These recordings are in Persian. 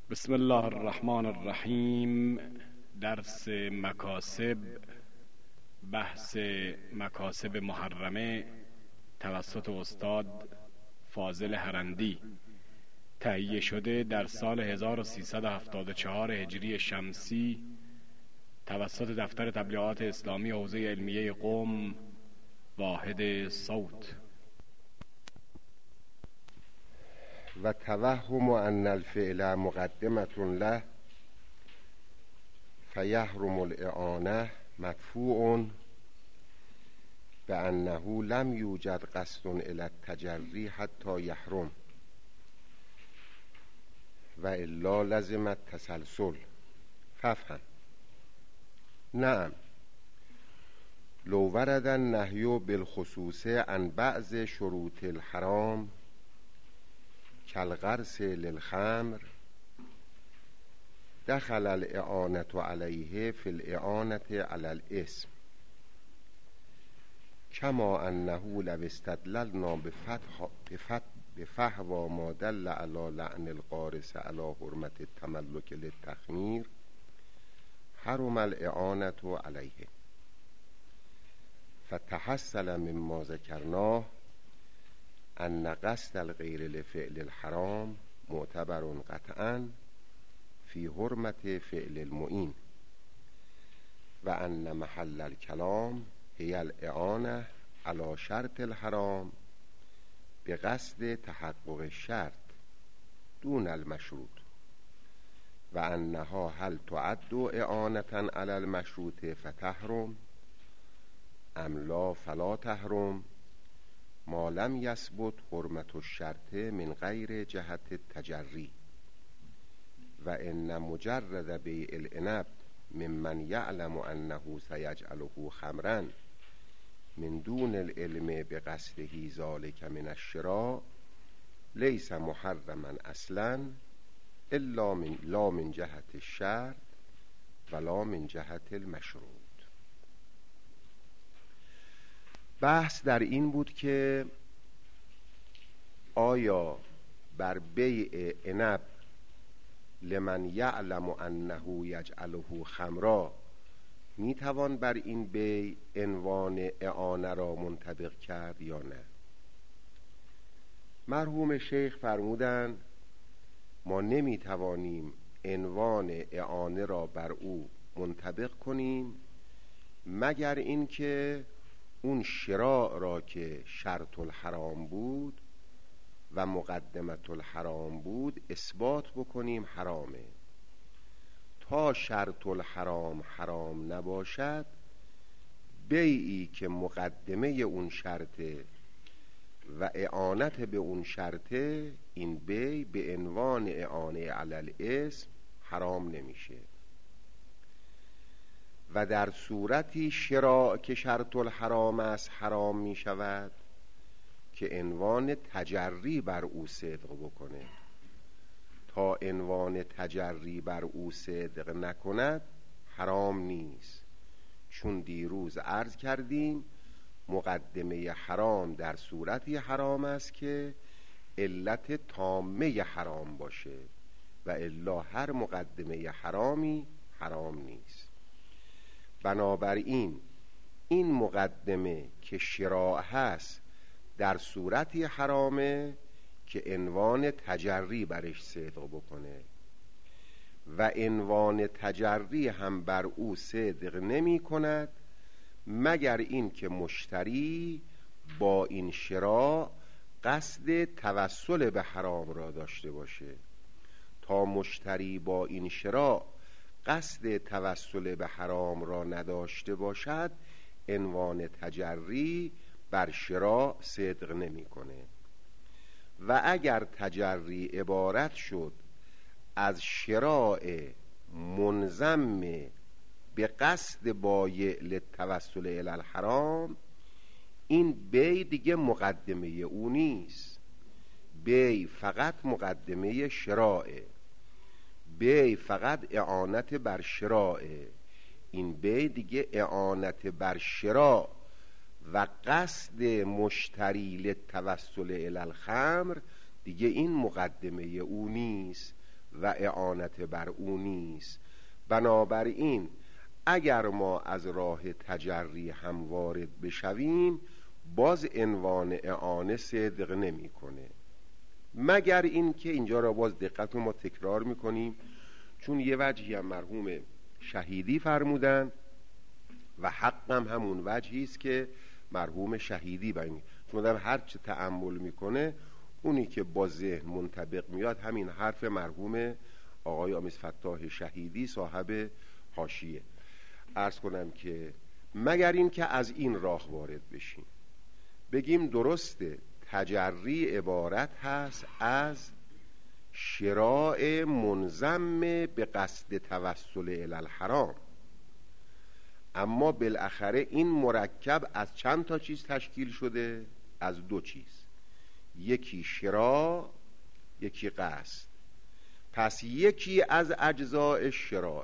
بسم الله الرحمن الرحیم. درس مکاسب، بحث مکاسب محرمه توسط استاد فاضل هرندی، تهیه شده در سال 1374 هجری شمسی توسط دفتر تبلیغات اسلامی حوزه علمیه قم، واحد صوت. و توهم ان الفعل مقدمة له فیحرم الاعانه مدفوع بانه لم یوجد قصد الی التجری حتی یحرم و الا لزم التسلسل. فافهم. نعم، لو ورد النهی بالخصوص عن بعض شروط الحرام كالغرس للخمر دخل الإعانة عليه في الإعانة على الاسم، كما أنه لو استدللنا بفحوى ما دل على لعن الغارس على حرمة التملك للتخمير حرم الإعانة عليه. فتحصل مما ذكرناه ان قصد الغیر لفعل الحرام معتبر قطعا في حرمة فعل المعین و ان محل الكلام هي الإعانة على شرط الحرام بقصد تحقق الشرط دون المشروط و انها هل تعد إعانة على المشروط فتحرم ام لا فلا تحرم ما لم يثبت حرمة الشرط من غیر جهة التجری و ان مجرد بیع العنب ممن يعلم انه سيجعله خمرا من دون العلم بقصده ذلك من الشراء ليس محرما اصلا الا لا من جهة الشرط ولا من جهة المشروط. بحث در این بود که آیا بر بیع عنب لمن یعلم انه یجعله خمرا میتوان بر این بیع عنوان اعانه را منطبق کرد یا نه؟ مرحوم شیخ فرمودند ما نمیتوانیم عنوان اعانه را بر او منطبق کنیم مگر اینکه اون شراء را که شرط الحرام بود و مقدمت الحرام بود اثبات بکنیم حرامه. تا شرط الحرام حرام نباشد بیعی که مقدمه اون شرطه و اعانت به اون شرطه، این بیع به عنوان اعانه علی الاسم حرام نمیشه. و در صورتی شراء که شرط الحرام است حرام می شود که عنوان تجری بر او صدق بکنه. تا عنوان تجری بر او صدق نکند حرام نیست، چون دیروز عرض کردیم مقدمه حرام در صورتی حرام است که علت تامه حرام باشه و الا هر مقدمه حرامی حرام نیست. بنابراین این مقدمه که شراء هست در صورتی حرامه که عنوان تجری برش صدق بکنه و عنوان تجری هم بر او صدق نمی کند مگر این که مشتری با این شراء قصد توسل به حرام را داشته باشه. تا مشتری با این شراء قصد توسل به حرام را نداشته باشد عنوان تجری بر شراء صدق نمی کنه. و اگر تجری عبارت شد از شراء منضم به قصد بایع للتوسل الی الحرام، این بیع دیگه مقدمه او نیست. بیع فقط مقدمه شراءه، بیع فقط اعانت بر شراء. این بیع دیگه اعانت بر شراء و قصد مشتری للتوسل الی الخمر دیگه این مقدمه او نیست و اعانت بر او نیست. بنابراین اگر ما از راه تجری هم وارد بشویم باز عنوان اعانه صدق نمی‌کنه، مگر این که اینجا را باز دقت ما تکرار میکنیم چون یه وجهی هم مرحوم شهیدی فرمودن و حقم همون وجهی است که مرحوم شهیدی بیان، چون در هر چه تأمل میکنه اونی که با ذهن منطبق میاد همین حرف مرحوم آقای آمیز فتاح شهیدی صاحب حاشیه. عرض کنم که مگر این که از این راه وارد بشیم بگیم درسته تجری عبارت هست از شراء منضم به قصد توسل الی الحرام، اما بالاخره این مرکب از چند تا چیز تشکیل شده؟ از دو چیز، یکی شراء یکی قصد. پس یکی از اجزاء شراء،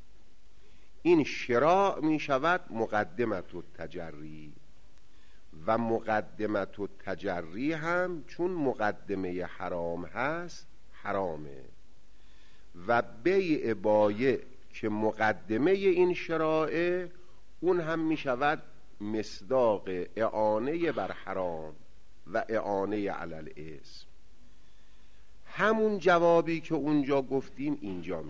این شراء می شود مقدمت التجری و مقدمت التجری هم چون مقدمه حرام هست حرامه و بیع بایع که مقدمه این شرائع اون هم می شود مصداق اعانه بر حرام و اعانه علی الاسم. همون جوابی که اونجا گفتیم اینجا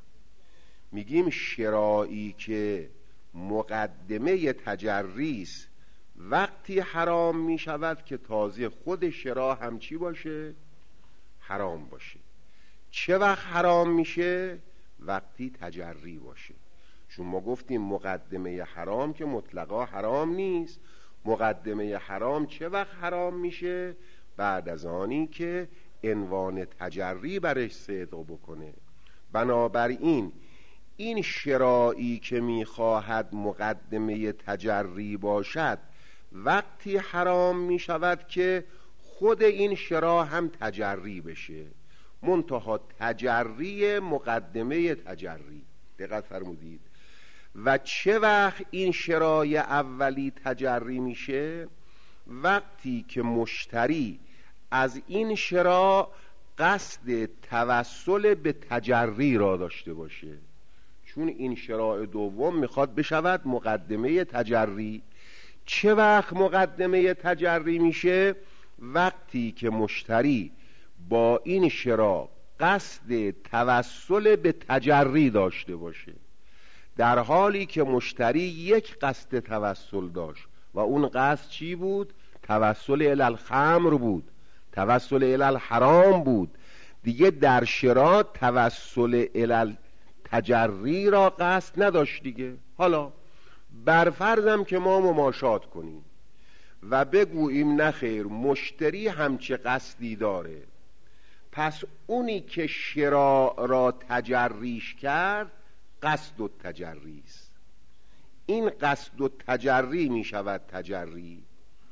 میگیم شرایی که مقدمه تجریست وقتی حرام می شود که تازه خود شرا هم چی باشه؟ حرام باشه. چه وقت حرام میشه؟ وقتی تجری باشه. چون ما گفتیم مقدمه حرام که مطلقا حرام نیست، مقدمه حرام چه وقت حرام میشه؟ بعد از آنی که عنوان تجری برش صدق بکنه. بنابراین این شرایی که میخواهد مقدمه تجری باشد وقتی حرام میشود که خود این شرا هم تجری بشه، منتها تجری مقدمه تجری. دقت فرمودید؟ و چه وقت این شرای اولی تجری میشه؟ وقتی که مشتری از این شرا قصد توسل به تجری را داشته باشه، چون این شراء دوم میخواد بشود مقدمه تجری. چه وقت مقدمه تجری میشه؟ وقتی که مشتری با این شراء قصد توسل به تجری داشته باشه، در حالی که مشتری یک قصد توسل داشت و اون قصد چی بود؟ توسل الی الخمر بود، توسل الی الحرام بود. دیگه در شراء توسل الی تجری را قصد نداشت دیگه. حالا برفرضم که ما مماشات کنیم و بگوییم نخیر مشتری همچه قصدی داره، پس اونی که شراء را تجریش کرد قصد و تجریست. این قصد و تجری می شود تجری.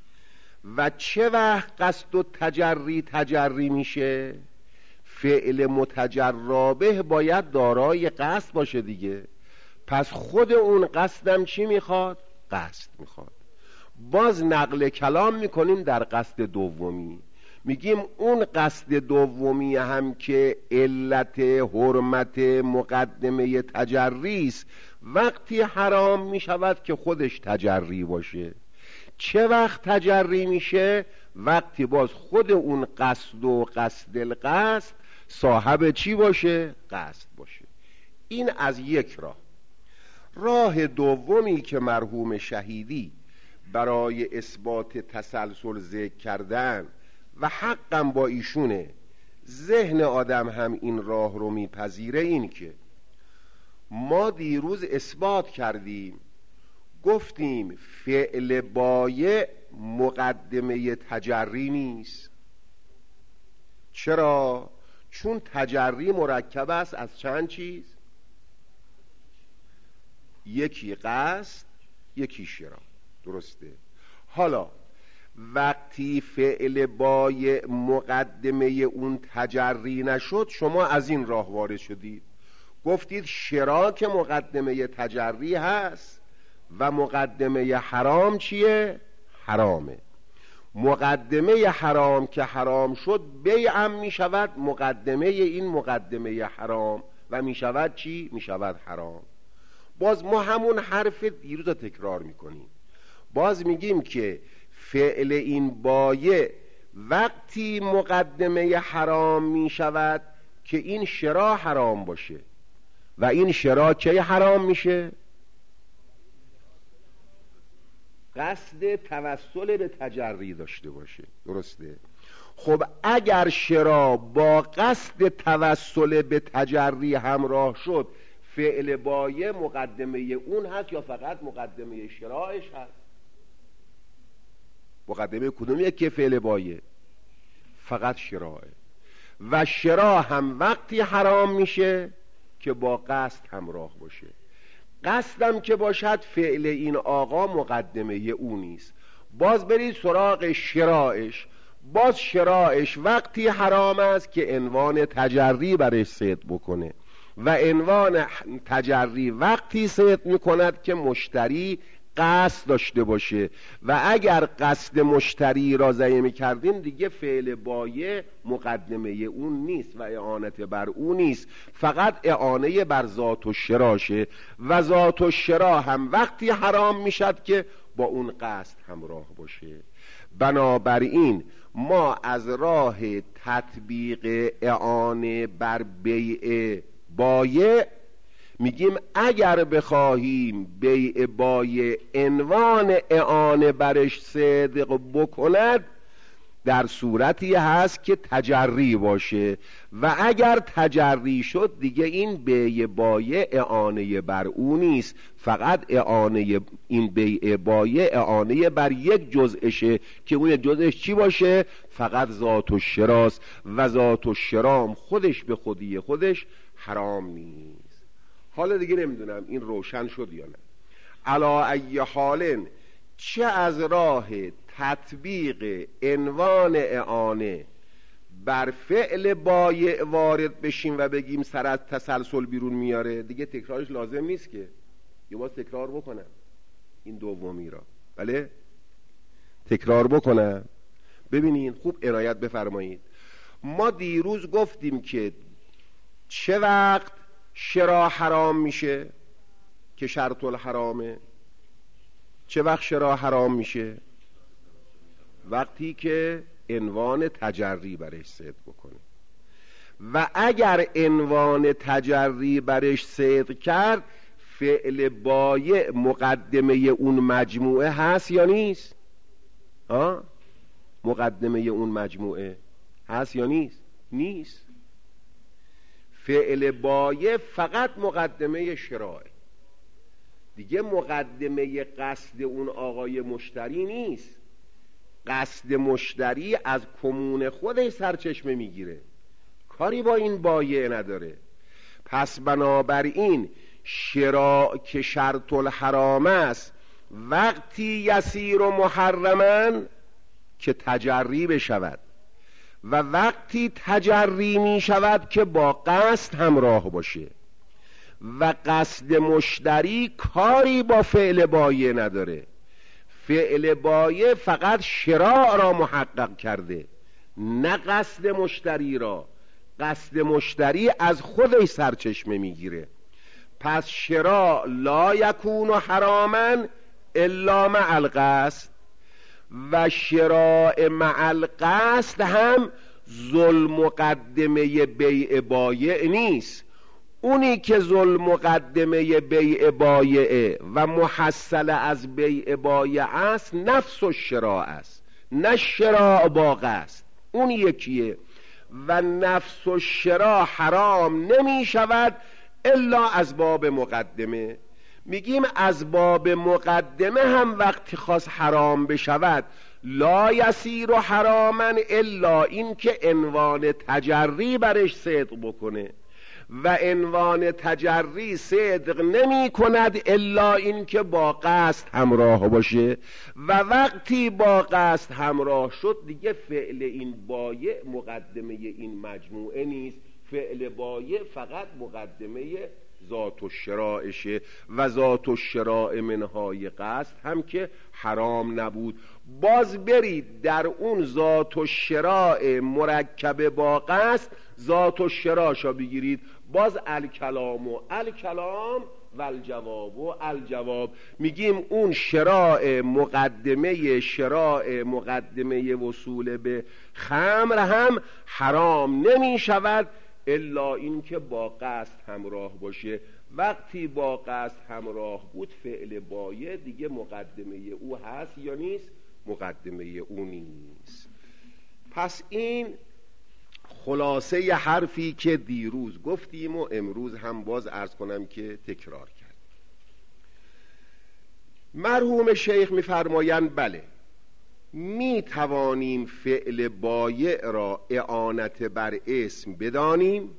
و چه وقت قصد و تجری میشه؟ فعل متجرابه باید دارای قصد باشه دیگه. پس خود اون قصدم چی میخواد؟ قصد میخواد. باز نقل کلام میکنیم در قصد دومی، میگیم اون قصد دومی هم که علت حرمت مقدمه تجریست وقتی حرام میشود که خودش تجری باشه. چه وقت تجری میشه؟ وقتی باز خود اون قصد و قصد القصد صاحب چی باشه؟ قصد باشه. این از یک راه دومی که مرحوم شهیدی برای اثبات تسلسل ذکر کردن و حقم با ایشونه، ذهن آدم هم این راه رو میپذیره، این که ما دیروز اثبات کردیم، گفتیم فعل بایع مقدمه تجری نیست. چرا؟ چون تجری مرکب است از چند چیز؟ یکی قصد یکی شرا. درسته؟ حالا وقتی فعل بایع مقدمه اون تجری نشد شما از این راه وارد شدید، گفتید شرا که مقدمه تجری هست و مقدمه حرام چیه؟ حرامه. مقدمه حرام که حرام شد بیعم می شود مقدمه این مقدمه حرام و می شود چی؟ می شود حرام. باز ما همون حرف دیروز رو تکرار می کنیم، باز میگیم که فعل این بایع وقتی مقدمه حرام می شود که این شرا حرام باشه. و این شرا کی حرام میشه؟ قصد توسل به تجری داشته باشه. درسته؟ خب اگر شرا با قصد توسل به تجری همراه شد، فعل بایع مقدمه اون هست یا فقط مقدمه شرایش هست؟ مقدمه کدومیه که فعل بایع؟ فقط شراه. و شرا هم وقتی حرام میشه که با قصد همراه باشه. قصدم که باشد فعل این آقا مقدمه اون نیست. باز برید سراغ شرایش. باز شرایش وقتی حرام است که عنوان تجری برش صدق بکنه و عنوان تجری وقتی صدق میکند که مشتری قصد داشته باشه و اگر قصد مشتری را ضایع میکردیم دیگه فعل بایع مقدمه اون نیست و اعانت بر اون نیست، فقط اعانه بر ذات و شراشه و ذات و شرا هم وقتی حرام میشد که با اون قصد همراه باشه. بنابراین ما از راه تطبیق اعانه بر بیع بایع میگیم اگر بخواهیم بیع بایع عنوان اعانه برش صدق بکند در صورتی هست که تجری باشه و اگر تجری شد دیگه این بیع بایع اعانه بر او نیست، فقط اعانه این بیع بایع اعانه بر یک جزءشه که اون یک جزءش چی باشه؟ فقط ذات و شراست و ذات و شرام خودش به خودی خودش حرام نیست. حالا دیگه نمیدونم این روشن شد یا نه. علا ای حال چه از راه تطبیق عنوان اعانه بر فعل بایع وارد بشیم و بگیم سر از تسلسل بیرون میاره، دیگه تکرارش لازم نیست که یه باز تکرار بکنم این دومی را. بله تکرار بکنم. ببینین خوب عنایت بفرمایید. ما دیروز گفتیم که چه وقت شرا حرام میشه که شرط الحرامه؟ چه وقت شرا حرام میشه؟ وقتی که عنوان تجری برش صدق بکنه و اگر عنوان تجری برش صدق کرد فعل بایع مقدمه اون مجموعه هست یا نیست؟ مقدمه اون مجموعه هست یا نیست؟ نیست. فعل بایع فقط مقدمه شرائع، دیگه مقدمه قصد اون آقای مشتری نیست. قصد مشتری از کمون خودش سرچشمه میگیره، کاری با این بایع نداره. پس بنابراین شراء که شرط الحرام است وقتی یسیر و محرمن که تجری بشود و وقتی تجری می شود که با قصد همراه باشه و قصد مشتری کاری با فعل بایع نداره. فعل بایع فقط شراء را محقق کرده نه قصد مشتری را. قصد مشتری از خودش سرچشمه میگیره. پس شراء لا یکون حراما الا مع القصد و شراء مع القصد هم ظلم مقدمه بیع بایع نیست. اونی که ظلم مقدمه بیع بایع و محصل از بیع بایع است نفس و شراء است، نه شراء با قصد. اون یکیه و نفس و شراء حرام نمی شود الا از باب مقدمه. میگیم از باب مقدمه هم وقتی خواست حرام بشود لا یسیر حراما الا این که عنوان تجری برش صدق بکنه و عنوان تجری صدق نمی کند الا این که با قصد همراه باشه و وقتی با قصد همراه شد دیگه فعل این بایع مقدمه این مجموعه نیست. فعل بایع فقط مقدمه ذات الشراعشه و ذات الشراع منهای قصد هم که حرام نبود. باز برید در اون ذات الشراع مرکب با قصد ذات الشراعشا بگیرید، باز الکلام و الکلام و الجواب و الجواب، میگیم اون شراع مقدمه وصول به خمر هم حرام نمی شود الا این که با قصد همراه باشه. وقتی با قصد همراه بود فعل بایع دیگه مقدمه او هست یا نیست؟ مقدمه او نیست. پس این خلاصه ی حرفی که دیروز گفتیم و امروز هم باز عرض کنم که تکرار کرد. مرحوم شیخ می‌فرمایند بله می توانیم فعل بایع را اعانت بر اسم بدانیم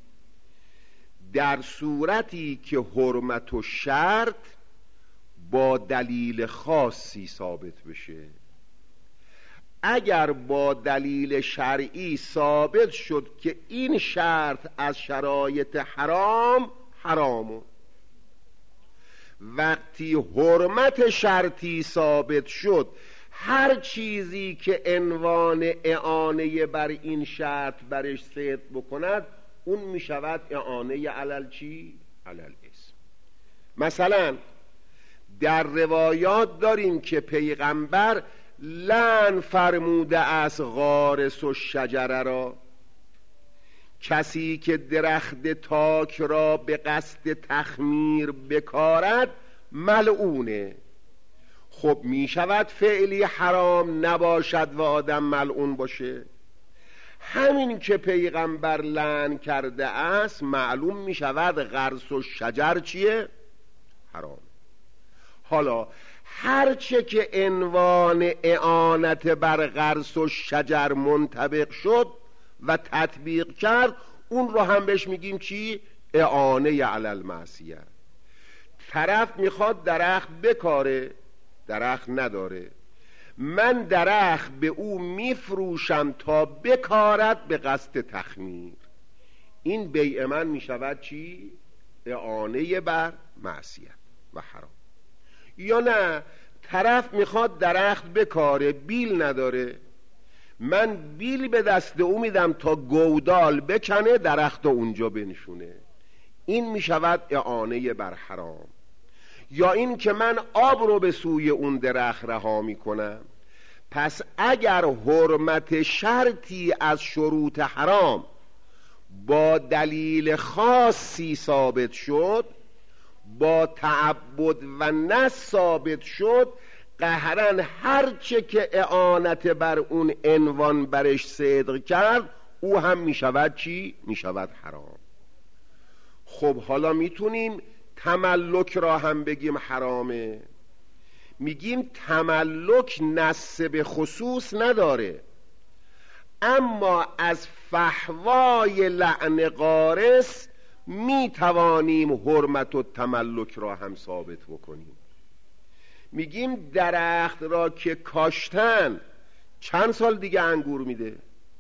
در صورتی که حرمت و شرط با دلیل خاصی ثابت بشه. اگر با دلیل شرعی ثابت شد که این شرط از شرایط حرامه، وقتی حرمت شرطی ثابت شد هر چیزی که عنوان اعانه بر این شرط برش صدق بکند اون می شود اعانه علل چی؟ علل اسم. مثلا در روایات داریم که پیغمبر لعن فرموده از غارس و شجره را، کسی که درخت تاک را به قصد تخمیر بکارد ملعونه. خب می شود فعلی حرام نباشد و آدم ملعون باشه؟ همین که پیغمبر لعن کرده است معلوم می شود غرس و شجر چیه؟ حرام. حالا هرچه که عنوان اعانت بر غرس و شجر منطبق شد و تطبیق کرد اون رو هم بهش میگیم چی؟ اعانه علی المعصیه. طرف میخواد درخت بکاره، درخت نداره، من درخت به او میفروشم تا بکارد به قصد تخمیر، این بیع من میشود چی؟ اعانه بر معصیت و حرام. یا نه طرف میخواد درخت بکاره بیل نداره، من بیل به دست او میدم تا گودال بکنه درخت اونجا بنشونه، این میشود اعانه بر حرام. یا این که من آب رو به سوی اون درخت رها میکنم. پس اگر حرمت شرطی از شروط حرام با دلیل خاصی ثابت شد، با تعبد و نص ثابت شد، قهرن هرچه که اعانت بر اون عنوان برش صدق کرد او هم میشود چی؟ میشود حرام. خب حالا میتونیم تملک را هم بگیم حرامه. میگیم تملک نص به خصوص نداره، اما از فحوای لعن غارس می توانیم حرمت و تملک را هم ثابت بکنیم. میگیم درخت را که کاشتن چند سال دیگه انگور میده؟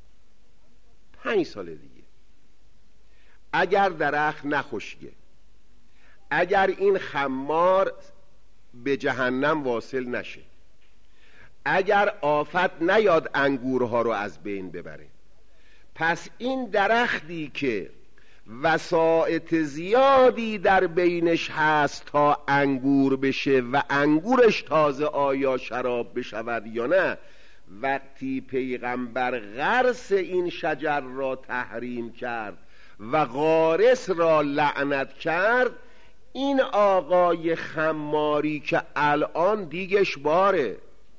5 سال دیگه. اگر درخت نخشکه، اگر این خمار به جهنم واصل نشه، اگر آفت نیاد انگورها رو از بین ببره، پس این درختی که وسائط زیادی در بینش هست تا انگور بشه و انگورش تازه آیا شراب بشود یا نه، وقتی پیغمبر غرس این شجر را تحریم کرد و غارس را لعنت کرد، این آقای خماری که الان دیگش باره،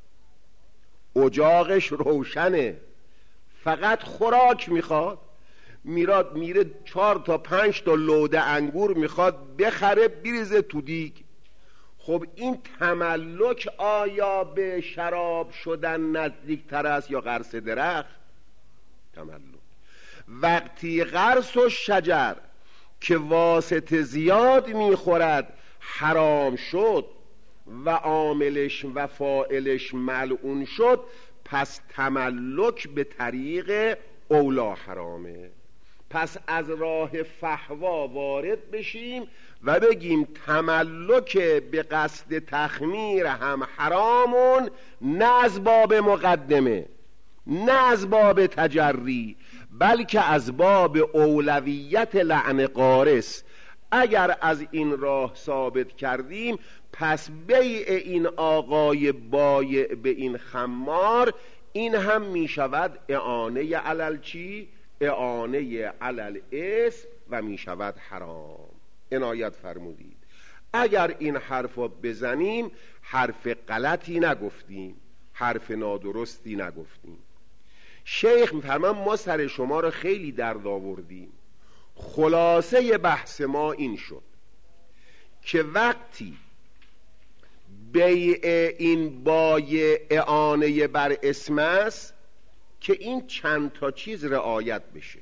اجاقش روشنه، فقط خوراک میخواد، میره 4 تا 5 تا لوده انگور میخواد بخره بریزه تو دیگ. خب این تملک آیا به شراب شدن نزدیک تر است یا غرس درخت؟ تملک. وقتی غرس و شجر که واسطه زیاد میخورد حرام شد و عاملش و فاعلش ملعون شد، پس تملک به طریق اولا حرامه. پس از راه فحوا وارد بشیم و بگیم تملک به قصد تخمیر هم حرامون، نه از باب مقدمه، نه از باب تجری، بلکه از باب اولویت لعن قارس. اگر از این راه ثابت کردیم پس بیع این آقای بایع به این خمار، این هم می شود اعانه علل چی؟ اعانه علل اسم و می شود حرام. عنایت فرمودید. اگر این حرف رو بزنیم حرف غلطی نگفتیم، حرف نادرستی نگفتیم. شیخ می‌فرماید ما سر شما رو خیلی درد آوردیم. خلاصه بحث ما این شد که وقتی بیع این بایع اعانه بر اسم است که این چند تا چیز رعایت بشه.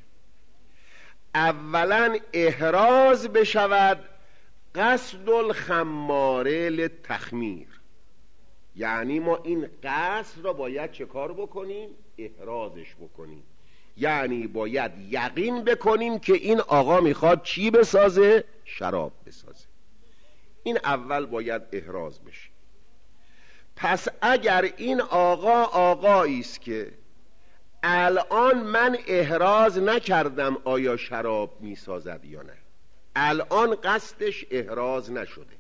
اولا احراز بشود قصد الخماره للتخمیر، یعنی ما این قصد را باید چه کار بکنیم؟ احرازش بکنیم، یعنی باید یقین بکنیم که این آقا میخواد چی بسازه؟ شراب بسازه. این اول باید احراز بشه. پس اگر این آقا آقایی است که الان من احراز نکردم آیا شراب میسازد یا نه، الان قصدش احراز نشده،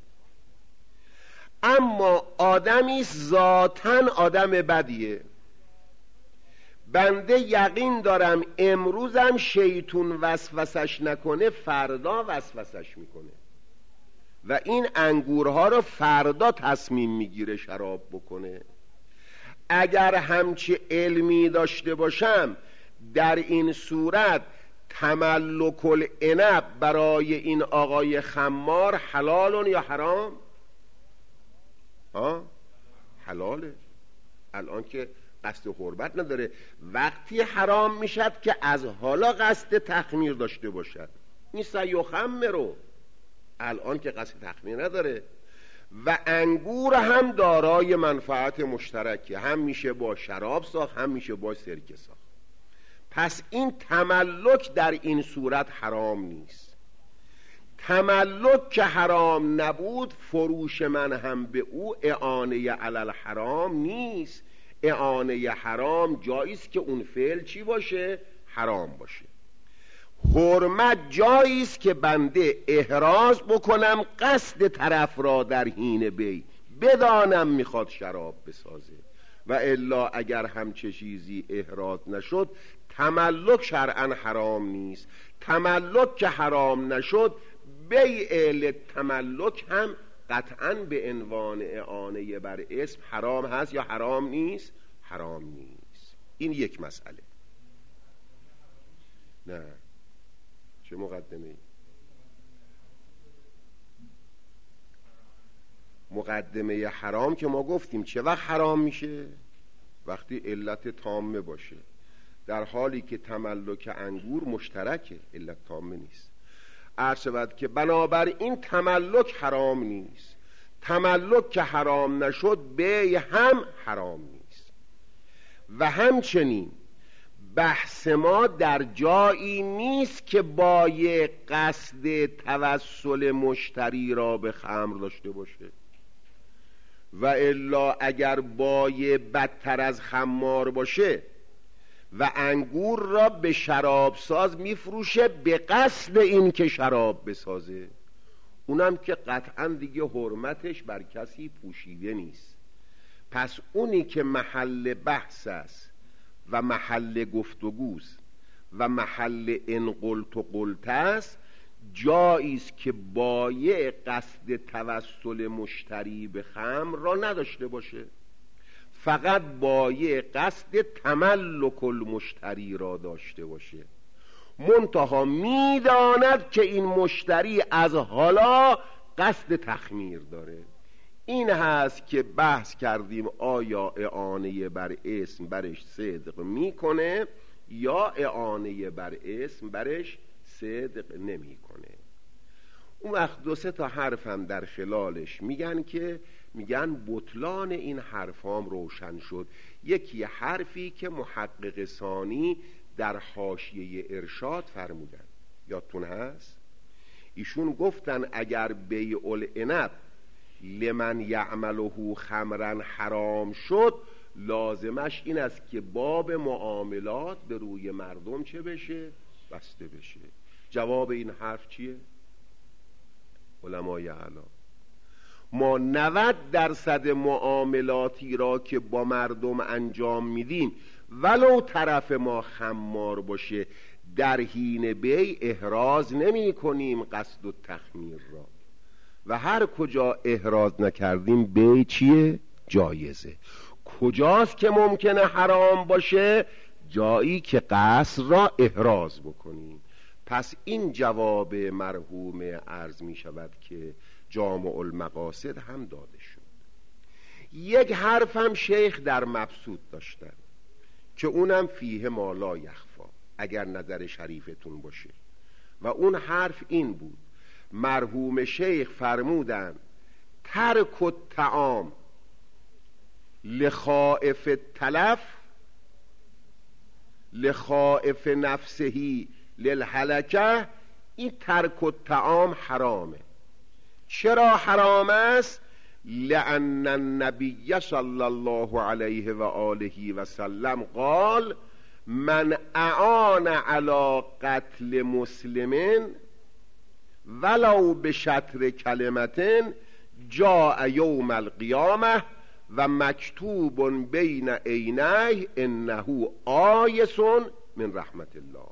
اما آدمی ذاتاً آدم بدیه، بنده یقین دارم امروزم شیطون وسوسش نکنه فردا وسوسش میکنه و این انگورها رو فردا تصمیم میگیره شراب بکنه. اگر همچه علمی داشته باشم در این صورت تملک العنب برای این آقای خمار حلال یا حرام؟ حلاله. الان که قصد حرمت نداره، وقتی حرام میشد که از حالا قصد تخمیر داشته باشد. این سیخمرو، الان که قصد تخمیر نداره. و انگور هم دارای منفعت مشترکه، هم میشه با شراب ساخت هم میشه با سرکه ساخت. پس این تملک در این صورت حرام نیست. تملک که حرام نبود فروش من هم به او اعانه علل حرام نیست. اعانه حرام جاییست که اون فعل چی باشه؟ حرام باشه. حرمت جاییست که بنده احراز بکنم قصد طرف را در حین بی بدانم میخواد شراب بسازه، و الا اگر همچه چیزی احراز نشد تملک شرعا حرام نیست. تملک که حرام نشد بیع للتملک هم قطعا به عنوان اعانه بر اسم حرام هست یا حرام نیست؟ حرام نیست. این یک مسئله. نه چه مقدمه؟ مقدمه حرام که ما گفتیم چه وقت حرام میشه؟ وقتی علت تامه باشه، در حالی که تملک انگور مشترکه، علت تامه نیست. عرض شود که بنابراین تملک حرام نیست. تملک که حرام نشد بیع هم حرام نیست. و همچنین بحث ما در جایی نیست که بایع قصد توسل مشتری را به خمر داشته باشه، و الا اگر بایع بدتر از خمار باشه و انگور را به شراب ساز میفروشه به قصد این که شراب بسازه، اونم که قطعا دیگه حرمتش بر کسی پوشیده نیست. پس اونی که محل بحث است و محل گفتگوست و محل ان قلت و قلت است، جاییست که بایع قصد توسل مشتری به خمر را نداشته باشه، فقط بایع قصد تملک المشتری را داشته باشه، منتها میداند که این مشتری از حالا قصد تخمیر داره. این هست که بحث کردیم آیا اعانه بر اسم برش صدق میکنه یا اعانه بر اسم برش صدق نمیکنه. اون وقت دو سه تا حرف هم در خلالش میگن بطلان این حرفام روشن شد. یکی حرفی که محقق ثانی در حاشیه ارشاد فرمودن، یادتون هست؟ ایشون گفتن اگر بیع العنب لمن یعمله خمرا حرام شد، لازمش این است که باب معاملات به روی مردم چه بشه؟ بسته بشه. جواب این حرف چیه؟ علمای اعلام ما 90% معاملاتی را که با مردم انجام میدیم ولو طرف ما خمار باشه در حین بیع احراز نمی کنیم قصد و تخمیر را، و هر کجا احراز نکردیم بیع چیه؟ جایزه. کجاست که ممکنه حرام باشه؟ جایی که قصد را احراز بکنیم. پس این جواب مرحوم عرض می شود که جامع المقاصد هم داده شد. یک حرف هم شیخ در مبسوط داشتن که اونم فیه ما لا یخفا، اگر نظر شریفتون باشه، و اون حرف این بود: مرحوم شیخ فرمودن ترک الطعام لخائف التلف لخائف نفسهی للهلکه، این ترک الطعام حرامه. چرا حرام است؟ لأن النبی صلی الله علیه و آله و سلم قال من اعان علی قتل مسلم ولو بشطر کلمة جاء یوم القیامه و مکتوب بین عینیه انه آیس من رحمت الله.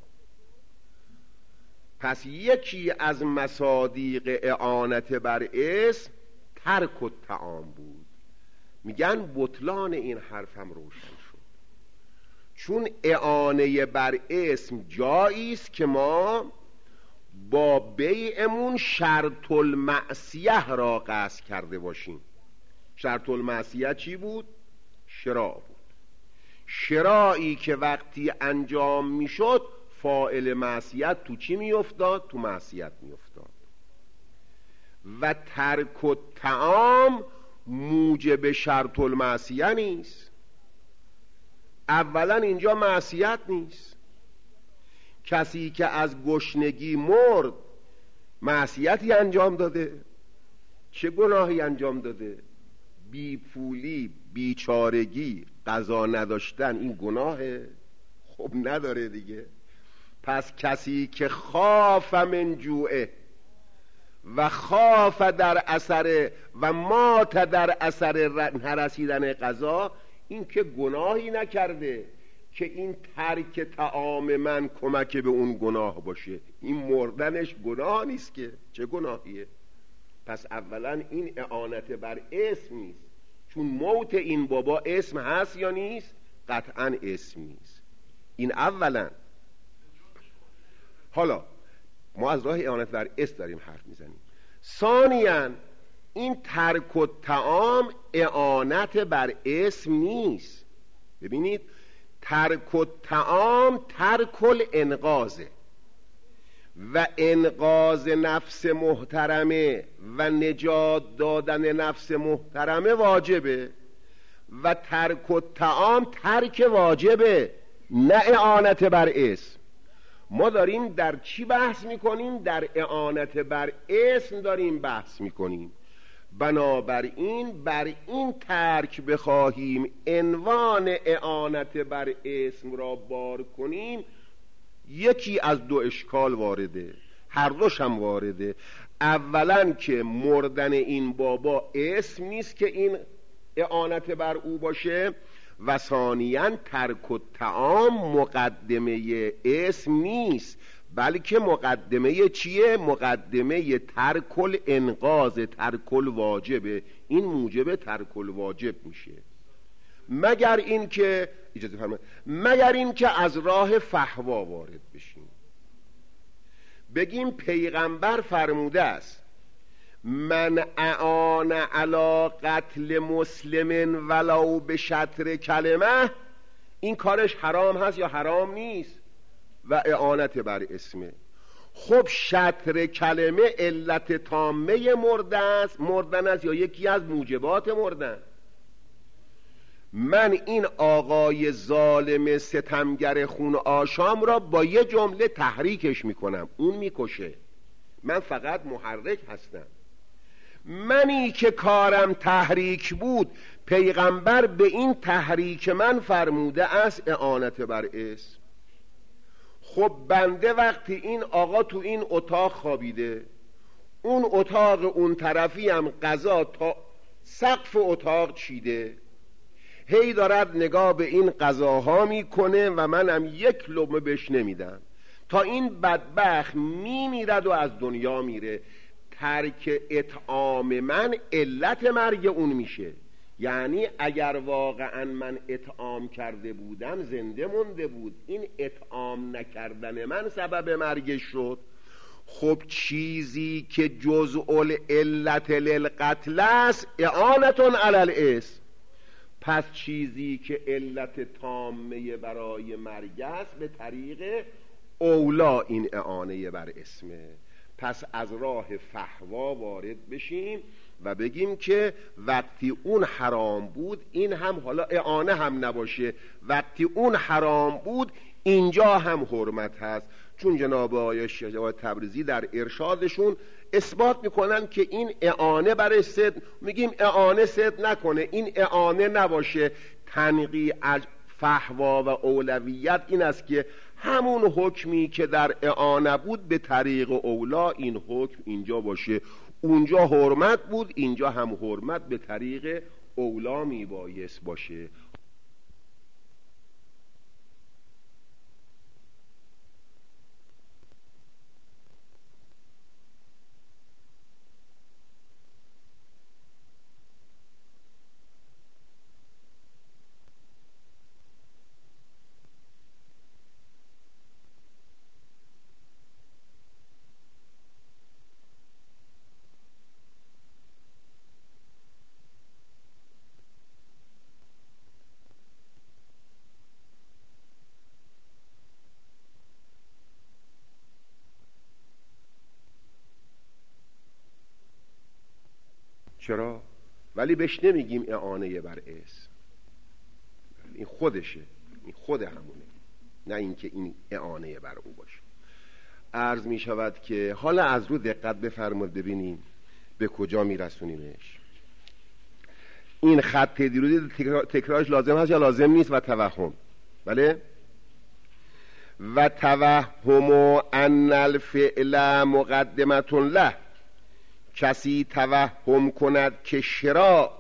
پس یکی از مصادیق اعانت بر اسم ترک الطعام بود. میگن بطلان این حرف هم روشن شد، چون اعانه بر اسم جایی است که ما با بیعمون شرط المعصیه را قصد کرده باشیم. شرط المعصیه چی بود؟ شراء بود. شرایی که وقتی انجام میشد فاعل معصیت تو چی میافتاد؟ تو معصیت میافتاد. و ترک الطعام موجب شرط المعصیه نیست. اولا اینجا معصیت نیست. کسی که از گشنگی مرد معصیتی انجام داده؟ چه گناهی انجام داده؟ بی پولی، بیچارگی، غذا نداشتن این گناهه؟ خب نداره دیگه. پس کسی که خاف من جوعه و خاف در اثر و مات در اثر نرسیدن غذا، این که گناهی نکرده که این ترک طعام من کمک به اون گناه باشه. این مردنش گناه نیست که، چه گناهیه؟ پس اولا این اعانت بر اسم نیست، چون موت این بابا اسم هست یا نیست؟ قطعا اسم نیست. این اولا. حالا ما از راه اعانت بر اسم داریم حرف میزنیم. ثانیاً این ترک الطعام اعانت بر اسم نیست. ببینید ترک الطعام ترک الانقاذ، و انقاذ نفس محترمه و نجات دادن نفس محترمه واجبه، و ترک الطعام ترک واجبه، نه اعانت بر اسم. ما داریم در چی بحث میکنیم؟ در اعانت بر اسم داریم بحث میکنیم. بنابراین بر این ترک بخواهیم عنوان اعانت بر اسم را بار کنیم، یکی از دو اشکال وارده، هر دوش هم وارده. اولا که مردن این بابا اسم نیست که این اعانت بر او باشه، و ثانیاً ترک الطعام مقدمه اسم نیست، بلکه مقدمه چیه؟ مقدمه ترک الانقاذ، ترک الواجبه. این موجب ترک الواجب میشه، مگر این که اجازه فرمایید، مگر این که از راه فحوا وارد بشیم، بگیم پیغمبر فرموده است من اعان علی قتل مسلم ولو به شطر کلمه، این کارش حرام هست یا حرام نیست؟ و اعانت بر اسمه. خب شطر کلمه علت تامه مردن است یا یکی از موجبات مردن؟ من این آقای ظالم ستمگر خون آشام را با یه جمله تحریکش میکنم، اون میکشه، من فقط محرک هستم. منی که کارم تحریک بود، پیغمبر به این تحریک من فرموده است اعانت بر اسم. خب بنده وقتی این آقا تو این اتاق خوابیده، اون اتاق اون طرفی هم قضا تا سقف اتاق چیده، هی دارد نگاه به این قضاها میکنه و منم یک لقمه بهش نمیدم، تا این بدبخت میمیرد و از دنیا میره. ترک اطعام من علت مرگ اون میشه. یعنی اگر واقعا من اطعام کرده بودم زنده مونده بود، این اطعام نکردن من سبب مرگش شد. خب چیزی که جزء العلت للقتل است اعانتون علی الاسم، پس چیزی که علت تامه برای مرگ است به طریق اولا این اعانه بر اسمه. پس از راه فحوا وارد بشیم و بگیم که وقتی اون حرام بود این هم حالا اعانه هم نباشه، وقتی اون حرام بود اینجا هم حرمت هست. چون جناب آقای شیخ تبریزی در ارشادشون اثبات میکنن که این اعانه برای صد، میگیم اعانه صد نکنه، این اعانه نباشه. تنقی از فحوا و اولویت این است که همون حکمی که در اعانه بود به طریق اولا این حکم اینجا باشه. اونجا حرمت بود، اینجا هم حرمت به طریق اولا میبایست باشه. چرا؟ ولی بهش نمیگیم اعانه بر اسم، این خودشه، این خود همونه، نه اینکه این اعانه بر او باشه. عرض می شود که حالا از رو دقت بفرمایید ببینیم به کجا می رسونیمش. این خط دیروزی تکرارش لازم هست یا لازم نیست؟ و توهم، بله؟ و توهم ان الفعل مقدمة له، کسی توهم کند که شرا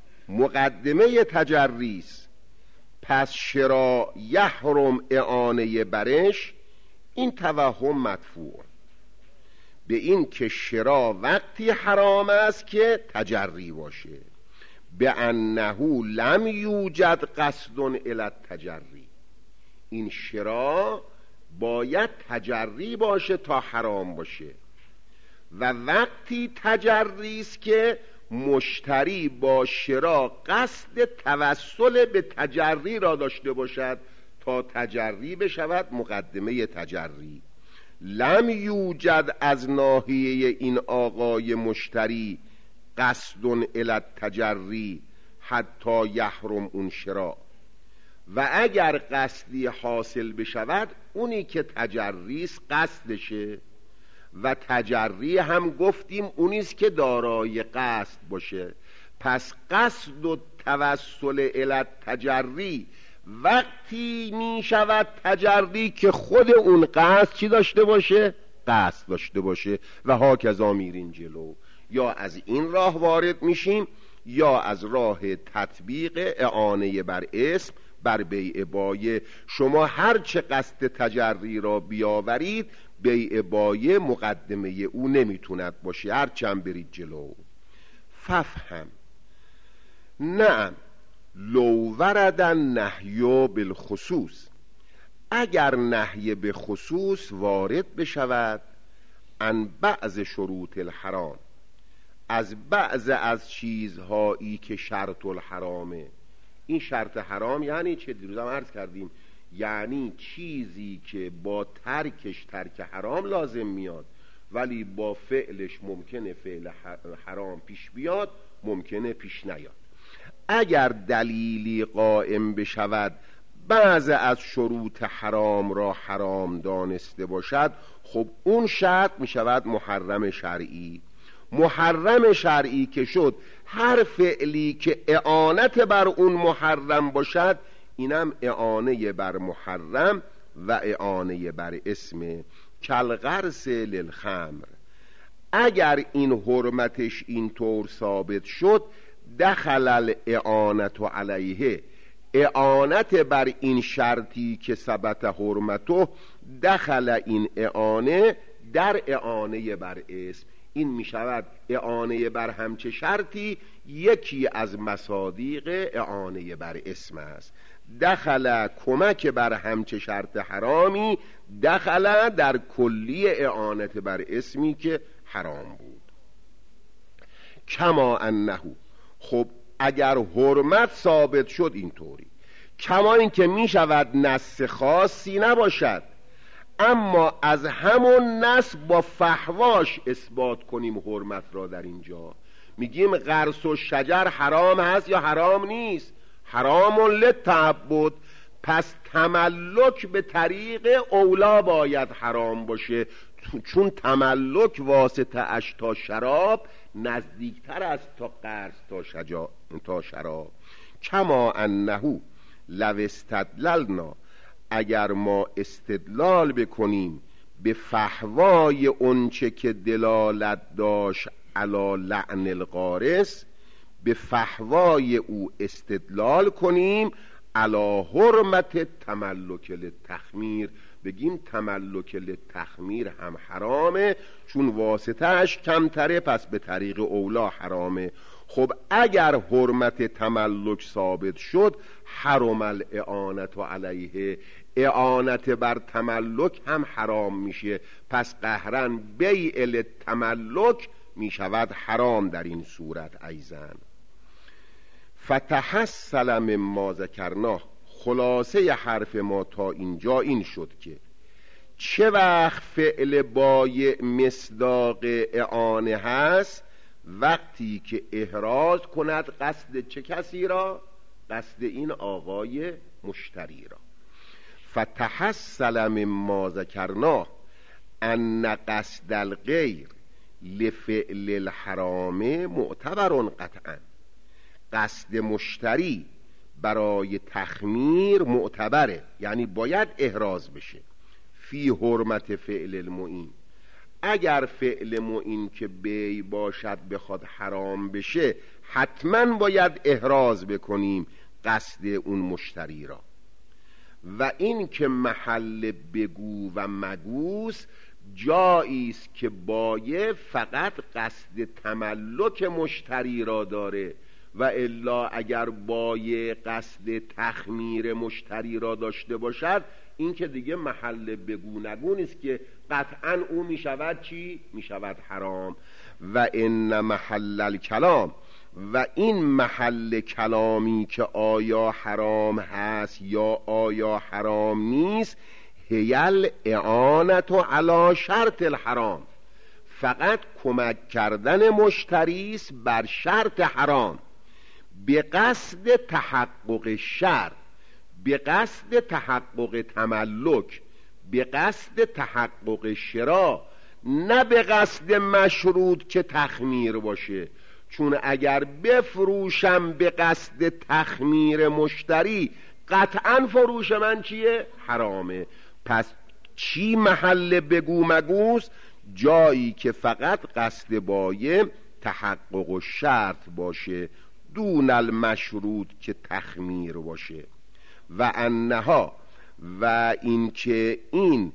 مقدمه تجری است، پس شرا یحرم اعانه برش، این توهم مدفوع به این که شرا وقتی حرام است که تجری باشه، به انه لم یوجد قصد الی التجری، این شرا باید تجری باشه تا حرام باشه. و وقتی تجری است که مشتری با شرا قصد توسل به تجری را داشته باشد تا تجری بشود مقدمه تجری. لم یوجد از ناحیه این آقای مشتری قصد الی التجری حتی یحرم اون شرا، و اگر قصدی حاصل بشود اونی که تجری است قصدشه، و تجری هم گفتیم اونیست که دارای قصد باشه. پس قصد و توسل الی التجری وقتی می شود تجری که خود اون قصد چی داشته باشه؟ قصد داشته باشه. و هاکذا میرین جلو، یا از این راه وارد میشیم یا از راه تطبیق اعانه بر اسم بر بیع بایع. شما هر چه قصد تجری را بیاورید بیع بایع مقدمه او نمیتوند باشه، هر چند برید جلو. ففهم نعم لو ورد النهی بالخصوص، اگر نهی به خصوص وارد بشود، عن بعض شروط الحرام، از بعض از چیزهایی که شرط الحرامه. این شرط حرام یعنی چه؟ دیروز هم عرض کردیم، یعنی چیزی که با ترکش ترک حرام لازم میاد ولی با فعلش ممکنه فعل حرام پیش بیاد، ممکنه پیش نیاد. اگر دلیلی قائم بشود بعض از شروط حرام را حرام دانسته باشد، خب اون شرط می شود محرم شرعی. محرم شرعی که شد، هر فعلی که اعانت بر اون محرم باشد اینم اعانه بر محرم و اعانه بر اسم. کالغرس للخمر، اگر این حرمتش اینطور ثابت شد، دخل الاعانت علیه، اعانت بر این شرطی که ثبت حرمته، دخل این اعانه در اعانه بر اسم. این می شود اعانه بر همچه شرطی یکی از مصادیق اعانه بر اسم است. دخل کمک بر همچه شرط حرامی، دخل در کلی اعانت بر اسمی که حرام بود. کما انه، خب اگر حرمت ثابت شد اینطوری، کما این که می شود نص خاصی نباشد، اما از همون نص با فحواش اثبات کنیم حرمت را. در اینجا میگیم غرس و شجر حرام هست یا حرام نیست؟ حرام للتعبد، پس تملک به طریق اولا باید حرام باشه، چون تملک واسطه اش تا شراب نزدیکتر است تا قرص تا شراب. کما انه لو استدللنا، اگر ما استدلال بکنیم به فحوای اونچه که دلالت داشت علی لعن الغارس، به فحوای او استدلال کنیم علی حرمت تملک للتخمیر، بگیم تملک للتخمیر هم حرامه چون واسطهش کمتره، پس به طریق اولا حرامه. خب اگر حرمت تملک ثابت شد، حرم الاعانت علیه، اعانت بر تملک هم حرام میشه، پس قهرن بیع للتملک میشود حرام در این صورت. ایزن فتحصل مما ذکرناه، خلاصه حرف ما تا اینجا این شد که چه وقت فعل بایع مصداق اعانه هست؟ وقتی که احراز کند قصد چه کسی را؟ قصد این آقای مشتری را. فتحصل مما ذکرناه ان قصد الغیر لفعل الحرام معتبر قطعا، قصد مشتری برای تخمیر معتبره، یعنی باید احراز بشه. فی حرمت فعل المعین، اگر فعل معین که بی باشد بخواد حرام بشه، حتما باید احراز بکنیم قصد اون مشتری را. و این که محل بگو و مگوس جایی است که بایع فقط قصد تملک مشتری را داره، و الا اگر بایع قصد تخمیر مشتری را داشته باشد، این که دیگه محل بگو نگو نیست که قطعا او می شود چی؟ می شود حرام. و ان محل الکلام، و این محل کلامی که آیا حرام هست یا آیا حرام نیست، هیل اعانت علی شرط الحرام، فقط کمک کردن مشتری است بر شرط حرام، به قصد تحقق شرط، به قصد تحقق تملک، به قصد تحقق شرا، نه به قصد مشروط که تخمیر باشه. چون اگر بفروشم به قصد تخمیر مشتری، قطعا فروش من چیه؟ حرامه. پس چی محل بگو مگوست؟ جایی که فقط قصد بایع تحقق و شرط باشه، دون المشروط که تخمیر باشه. و انها، و این که این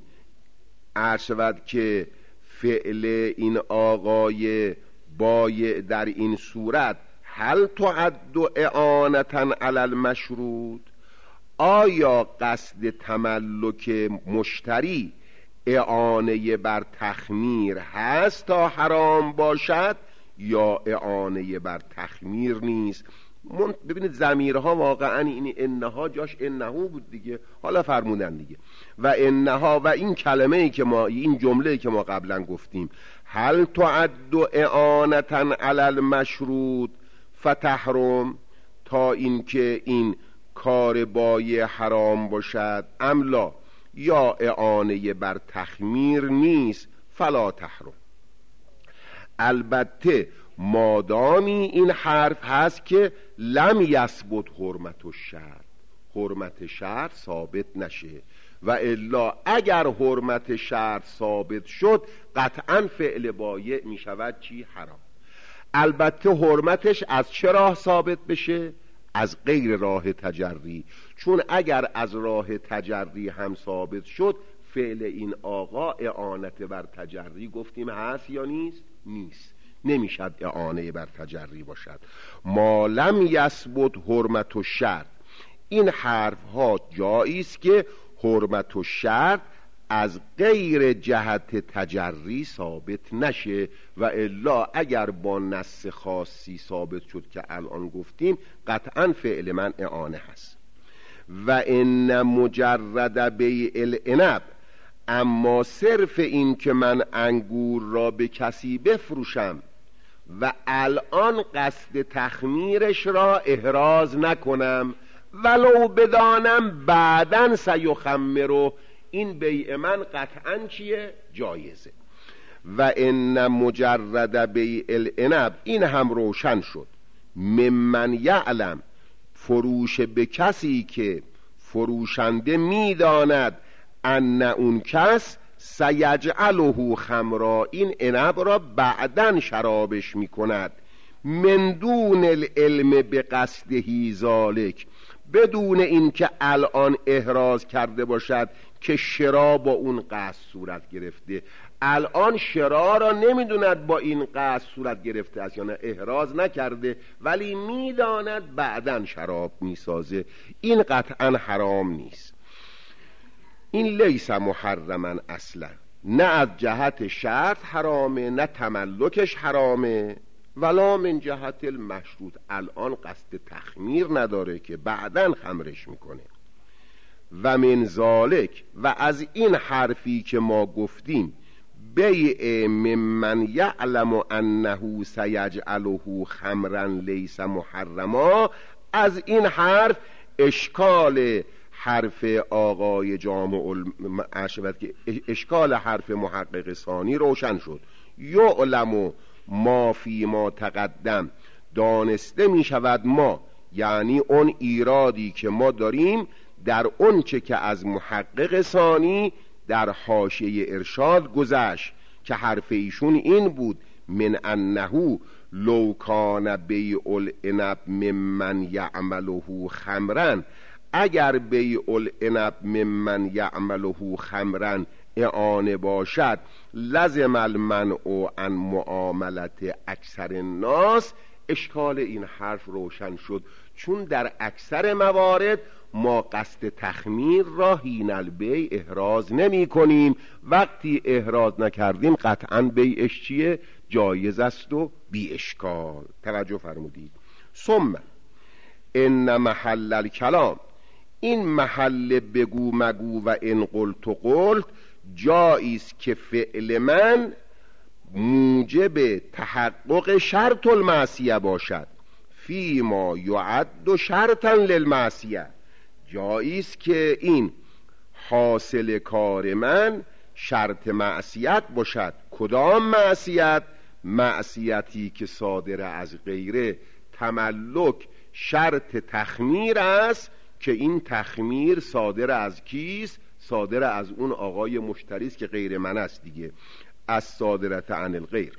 عرض شود که فعل این آقای بایع در این صورت هل تعد اعانتا علی المشروط، آیا قصد تملک مشتری اعانه بر تخمیر هست تا حرام باشد یا اعانه بر تخمیر نیست؟ ببینید ضمیرها واقعا این انها جاش انهو بود دیگه، حالا فرمودن دیگه. و انها، و این کلمه‌ای که ما، این جمله‌ای که ما قبلا گفتیم، هل تعد اعانتا علی المشروط فتحرم، تا اینکه این کار بایع حرام باشد املا یا اعانه بر تخمیر نیست فلا تحرم. البته مادامی این حرف هست که لم یثبت حرمت الشرط، حرمت شرط ثابت نشه، و الا اگر حرمت شرط ثابت شد قطعا فعل بایع می شود چی؟ حرام. البته حرمتش از چه راه ثابت بشه؟ از غیر راه تجری، چون اگر از راه تجری هم ثابت شد فعل این آقا اعانت بر تجری گفتیم هست یا نیست؟ نیست، نمیشد اعانه بر تجری باشد. ما لم یثبت حرمت الشرط، این حرف ها جایی است که حرمت الشرط از غیر جهت تجری ثابت نشه، و الا اگر با نص خاصی ثابت شد که الان گفتیم قطعا فعل من اعانه هست. و ان مجرد بیع العنب، اما صرف این که من انگور را به کسی بفروشم و الان قصد تخمیرش را احراز نکنم ولو بدانم بعدن سیخمرو، این بیع من قطعا چیه؟ جایزه. و ان مجرد بیع العنب، این هم روشن شد، ممن یعلم، فروش به کسی که فروشنده میداند ان اون کس سیجعله خمرا، این عنب را بعدن شرابش میکند، من دون العلم به قصده ذالک، بدون اینکه الان احراز کرده باشد که شرا با اون قصد صورت گرفته. الان شرا را نمیدوند با این قصد صورت گرفته است یا نه، احراز نکرده، ولی میداند بعدن شراب میسازه، این قطعا حرام نیست. این لیس محرما اصلا، نه از جهت شرط حرامه، نه تملکش حرامه، ولا من جهت المشروط، الان قصد تخمیر نداره که بعدن خمرش میکنه. و من ذالک، و از این حرفی که ما گفتیم بیع ممن یعلم انه سیجعله خمرا لیس محرما، از این حرف اشکال حرف آقای جامع که اشکال حرف محقق ثانی روشن شد. یعلم ما فی ما تقدم، دانسته می شود ما، یعنی اون ایرادی که ما داریم در اون چه که از محقق ثانی در حاشیه ارشاد گذشت که حرف ایشون این بود من انه لو کان بیع العنب ممن یعمله خمرا، اگر بیع العنب ممن یعمله خمرا اعانه باشد لزم المنع عن معاملت اکثر الناس، اشکال این حرف روشن شد، چون در اکثر موارد ما قصد تخمیر را حین البیع احراز نمی کنیم، وقتی احراز نکردیم قطعا بیعش چیه؟ جایز است و بی اشکال. توجه فرمودید. ثم ان محل الکلام، این محل بگو مگو و ان قلت قلت جایی است که فعل من موجب تحقق شرط المعصیه باشد، فی ما یعد شرطا للمعصیه، جایی است که این حاصل کار من شرط معصیت باشد. کدام معصیت؟ معصیتی که صادر از غیره، تملک شرط تخمیر است که این تخمیر صادر از کیست؟ صادر از اون آقای مشتری است که غیر من است دیگه، از صادرت عن الغیر.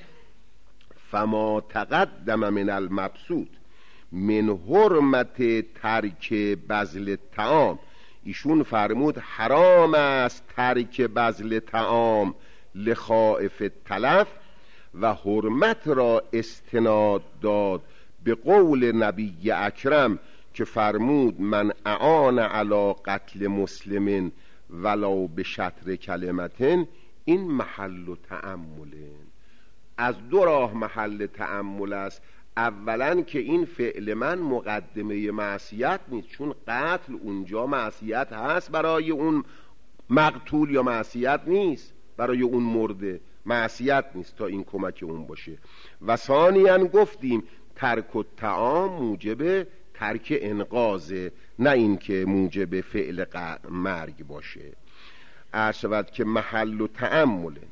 فما تقدم من المبسوط من حرمت ترک بذل الطعام، ایشون فرمود حرام است ترک بذل طعام لخائف التلف، و حرمت را استناد داد به قول نبی اکرم که فرمود من اعان علی قتل مسلم ولو به شطر کلمتن، این محل تأمل، از دو راه محل تأمل است. اولا که این فعل من مقدمه معصیت نیست، چون قتل اونجا معصیت هست برای اون مقتول یا معصیت نیست برای اون مرده، معصیت نیست تا این کمک اون باشه. و ثانیاً گفتیم ترک الطعام موجب ترک انقاذه، نه اینکه موجب فعل مرگ باشه. عرض شود که محل و تأمله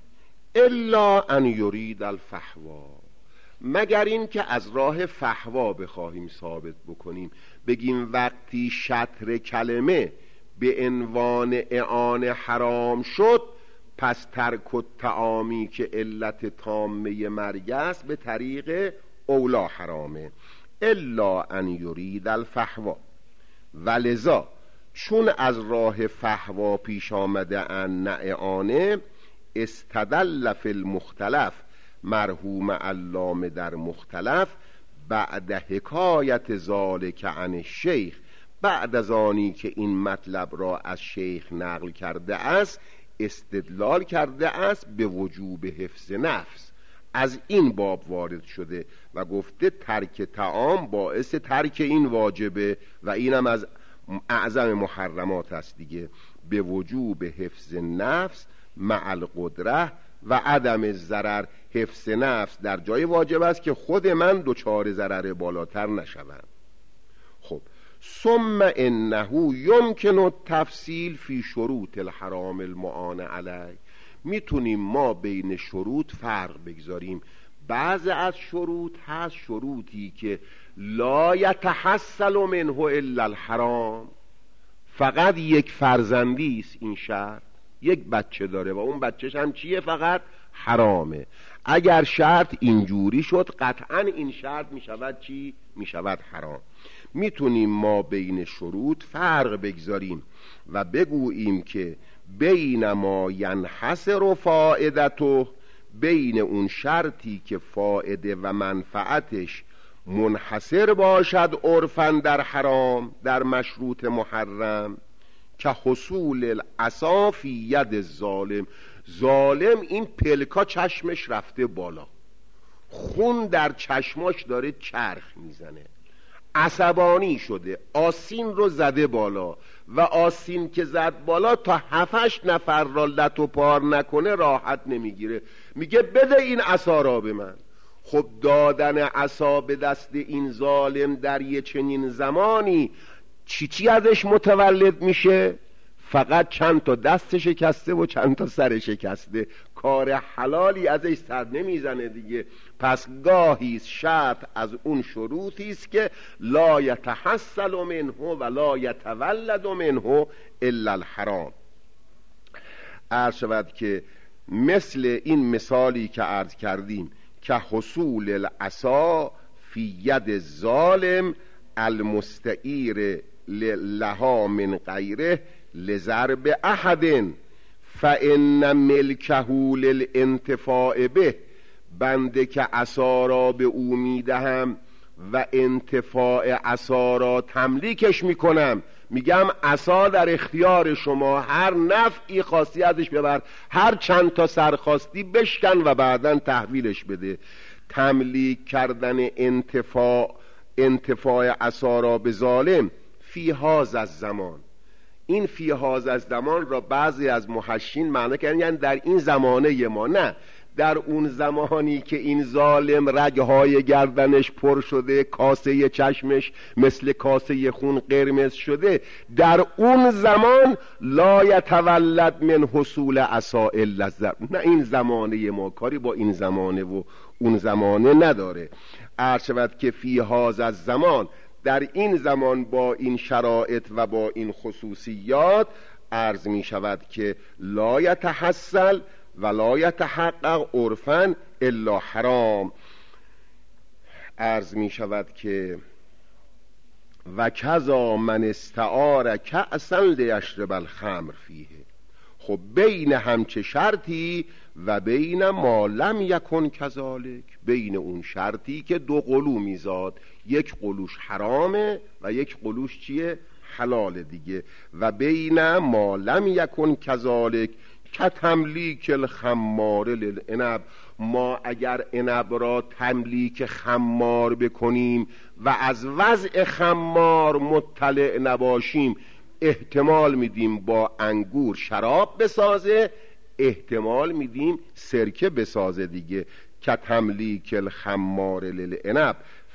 الا ان یرید الفحوا، مگر این که از راه فحوا بخواهیم ثابت بکنیم، بگیم وقتی شطر کلمه به عنوان اعانه حرام شد، پس ترک الطعامی که علت تامه مرگ است به طریق اولا حرامه. الا ان یرید الفحوا، ولذا چون از راه فحوا پیش آمده ان نه اعانه، استدل فی المختلف، مرحوم علامه در مختلف، بعد حکایت ذالک عن الشیخ، بعد از آنی که این مطلب را از شیخ نقل کرده است، استدلال کرده است به وجوب حفظ نفس. از این باب وارد شده و گفته ترک طعام باعث ترک این واجبه و اینم از اعظم محرمات است دیگه، به وجوب حفظ نفس مع القدره و عدم الضرر. حفظ نفس در جای واجب است که خود من دچار ضرر بالاتر نشوم. خب ثم انه یمکن التفصیل فی شروط الحرام المعان علیه، میتونیم ما بین شروط فرق بگذاریم. بعض از شروط هست شروطی که لا یتحصل منه الا الحرام، فقط یک فرزندی است این شرط، یک بچه داره و اون بچهش هم چیه؟ فقط حرامه. اگر شرط اینجوری شد قطعا این شرط میشود چی؟ میشود حرام. میتونیم ما بین شروط فرق بگذاریم و بگوییم که بین ما ینحصر فائدته، بین اون شرطی که فائده و منفعتش منحصر باشد عرفاً در حرام، در مشروط محرم، که حصول العصا فی ید الظالم، ظالم این پلکا چشمش رفته بالا، خون در چشماش داره چرخ میزنه، عصبانی شده، آسین رو زده بالا و آسین که زد بالا تا 7-8 نفر را لت و پار نکنه راحت نمیگیره، میگه بده این عصا را به من. خب دادن عصا به دست این ظالم در یه چنین زمانی چی ازش متولد میشه؟ فقط چند تا دست شکسته و چند تا سر شکسته، کار حلالی ازش سر نمیزنه دیگه. پس گاهی شرط از اون شروطی است که لا یتحصل منه و لا یتولد منه الا الحرام. عرض شود که مثل این مثالی که عرض کردیم که حصول العصا فی ید الظالم المستعیر لها من غیره لضرب احد فان ملکه للانتفاع به، بنده که عصا را به او میدهم و انتفاع عصا را تملیکش میکنم، میگم عصا در اختیار شما، هر نفعی خواستی ازش ببر، هر چند تا سر خواستی بشکن و بعداً تحویلش بده. تملیک کردن انتفاع عصا را به ظالم فی هذا الزمان، این فی هذا الزمان را بعضی از محشین معنی کردن یعنی در این زمانه ما، نه در اون زمانی که این ظالم رگهای گردنش پر شده، کاسه چشمش مثل کاسه خون قرمز شده، در اون زمان لا یتولد من حصول عصا الا الضرب. نه این زمانه ما کاری با این زمانه و اون زمانه نداره. عرض شود که فی هذا الزمان، در این زمان با این شرایط و با این خصوصیات عرض می شود که لا یتحصل و لا یتحقق عرفاً الا حرام. عرض می شود که و کذا من استعار کأسا لیشرب الخمر فیه. خب بین همچه شرطی و بین ما لم یکن کذالک، بین اون شرطی که دو قلو میزاد، یک قلوش حرامه و یک قلوش چیه؟ حلال دیگه. و بین ما لم یکن کذالک که تملیک الخمار للعنب، ما اگر عنب را تملیک خمار بکنیم و از وضع خمار مطلع نباشیم، احتمال میدیم با انگور شراب بسازه، احتمال میدیم سرکه بسازه دیگه. که تملیک الخمار للعنب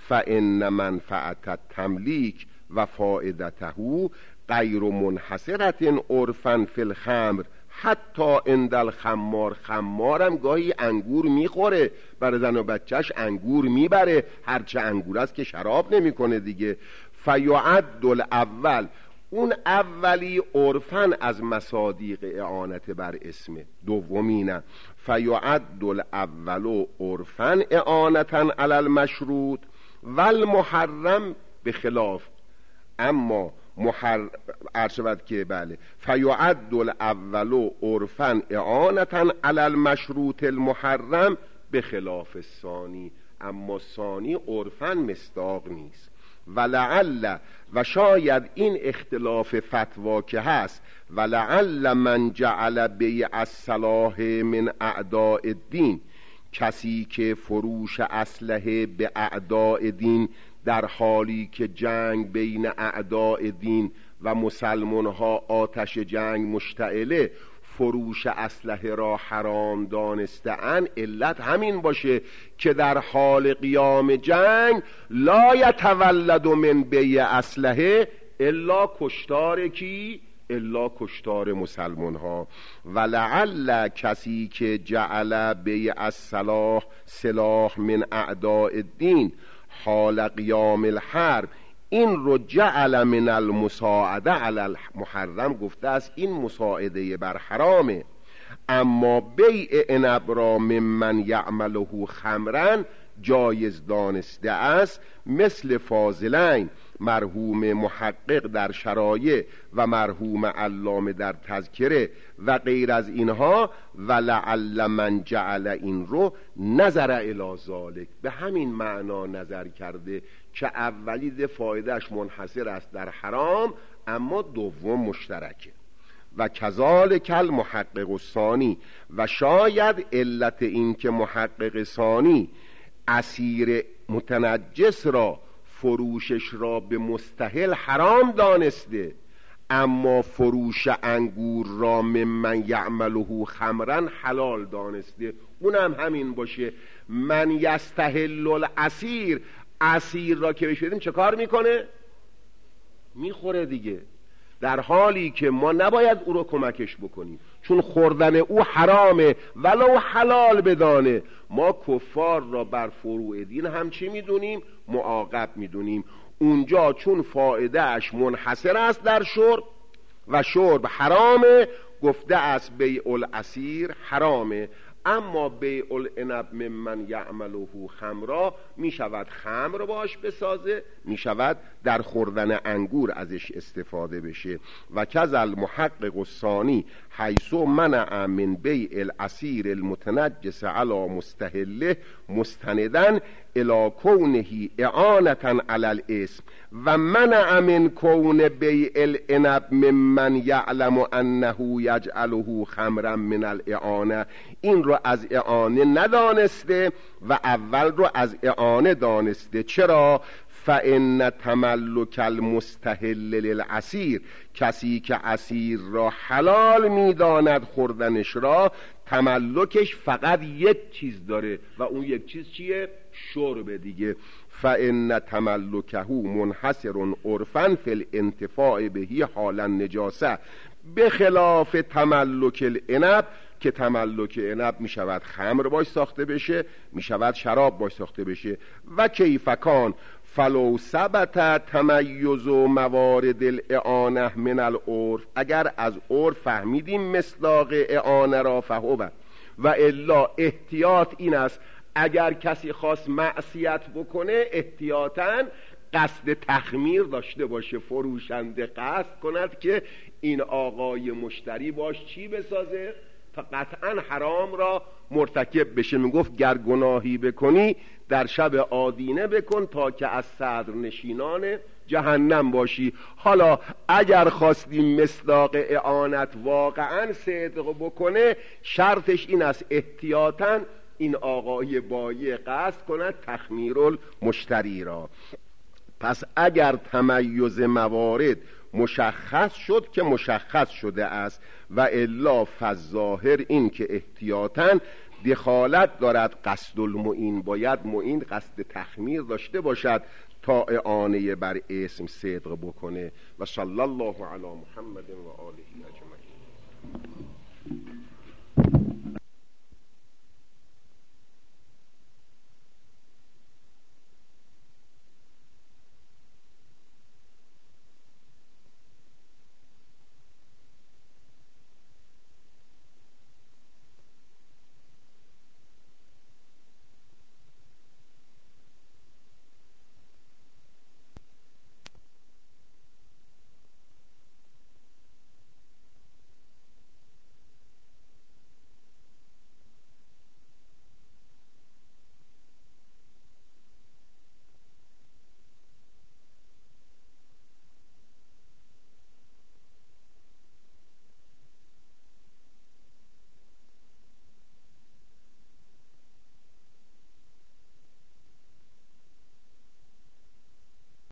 فإن منفعت التملیک و فائدته غیر منحصرة عرفا فی الخمر حتی عند الخمار. خمارم گاهی انگور میخوره، برای زن و بچهش انگور میبره، هرچه انگور است که شراب نمیکنه دیگه. فیعد الاول، اون اولی عرفاً از مصادیق اعانت بر اسمه. دومی نه، فیعد الاول عرفاً اعانتاً علی المشروط و المحرم بخلاف. اما عرشبت که بله، فیعد الاول عرفاً اعانتاً علی المشروط المحرم بخلاف الثانی، اما ثانی عرفاً مصداق نیست. ولعل، و شاید این اختلاف فتوا که هست، ولعل من جعل بیع السلاح من اعداء الدین، کسی که فروش اسلحه به اعداء دین در حالی که جنگ بین اعداء دین و مسلمان ها آتش جنگ مشتعله، فروش اسلحه را حرام دانسته‌اند، علت همین باشه که در حال قیام جنگ لا یتولد من بیع اسلحه الا کشتار کی؟ الا کشتار مسلمان ها. ولعل کسی که جعل بیع السلاح سلاح من اعداء الدین حال قیام الحرب، این رو جعل من المساعده علی المحرم، گفته است این مساعده بر حرامه. اما بیع عنب را ممن یعمله خمرا جایز دانسته است، مثل فاضلین مرحوم محقق در شرایع و مرحوم علامه در تذکره و غیر از اینها. ولعل من جعل، این رو نظر الی ذالک، به همین معنا نظر کرده که اولی فایدهش منحصر است در حرام، اما دوم مشترکه. و کذالک المحقق الثانی، و شاید علت این که محقق ثانی اسیر متنجس را فروشش را به مستحل حرام دانسته، اما فروش انگور را ممن یعمله خمرا حلال دانسته، اونم همین باشه. من یستحل الاسیر، اسیر را که بهش بدیم چه کار میکنه؟ میخوره دیگه، در حالی که ما نباید او رو کمکش بکنیم، چون خوردن او حرامه ولو حلال بدانه. ما کفار را بر فروع دین هم چی میدونیم؟ معاقب میدونیم. اونجا چون فایده اش منحصر است در شرب و شرب حرامه، گفته است بیع الاسیر حرامه. اما بیع العنب ممن یعمله خمرا، می شود خمر باش بسازه، می شود در خوردن انگور ازش استفاده بشه. و کذا المحقق الثانی حیث منع من بیع الاسیر المتنجس علی مستحله مستندن الی کونه اعانتا علی الاسم، و منع من کون بیع العنب ممن یعلم انه یجعله خمرا من الاعانه، این رو از اعانه ندانسته و اول رو از اعانه دانسته. چرا؟ فإن تملک المستحل للعسیر، کسی که عسیر را حلال میداند خوردنش را، تملکش فقط یک چیز داره و اون یک چیز چیه؟ شرب دیگه. فإن تملکه منحصر عرفا فی الانتفاع بهی حالا نجاسه، بخلاف تملک العنب که تملک عنب می شود خمر باش ساخته بشه، می شود شراب باش ساخته بشه. و کیفکان فلو ثبت تمیز موارد الاعانه من العرف، اگر از عرف فهمیدیم مصداق اعانه را فهو، و الا احتیاط این است اگر کسی خواست معصیت بکنه احتیاطاً قصد تخمیر داشته باشه، فروشنده قصد کند که این آقای مشتری باش چی بسازه تا قطعاً حرام را مرتکب بشه. میگفت گر گناهی بکنی در شب آدینه بکن تا که از صدر نشینان جهنم باشی. حالا اگر خواستیم مصداق اعانت واقعاً صدق بکنه، شرطش این است احتیاطاً این آقای بایع قصد کند تخمیر المشتری را. پس اگر تمیز موارد مشخص شد که مشخص شده است، و الا فالظاهر این که احتیاطاً دخالت دارد قصد المعین، باید معین قصد تخمیر داشته باشد تا اعانه بر اسم صدق بکنه. و صلی الله علی محمد و آله اجمعین.